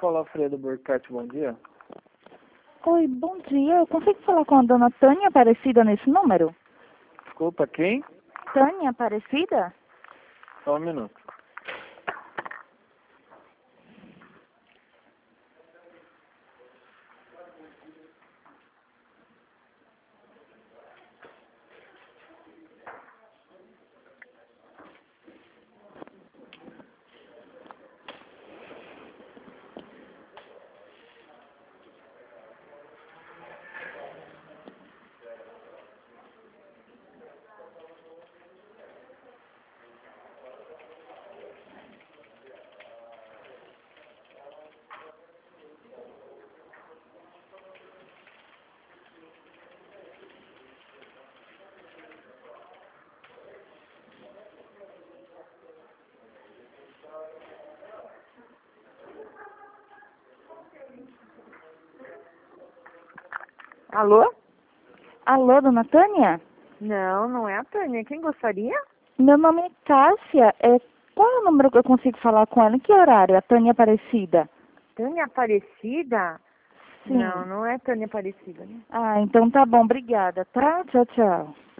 Escola Alfredo Burkhardt, bom dia. Oi, bom dia. Eu consigo falar com a dona Tânia Aparecida nesse número? Desculpa, quem? Tânia Aparecida? Só um minuto. Alô? Alô, dona Tânia? Não, não é a Tânia. Quem gostaria? Meu nome é Cássia. Qual é o número que eu consigo falar com ela? Em que horário? A Tânia Aparecida? Tânia Aparecida? Sim. Não, não é Tânia Aparecida, né? Ah, então tá bom. Obrigada, tá? Tchau, tchau.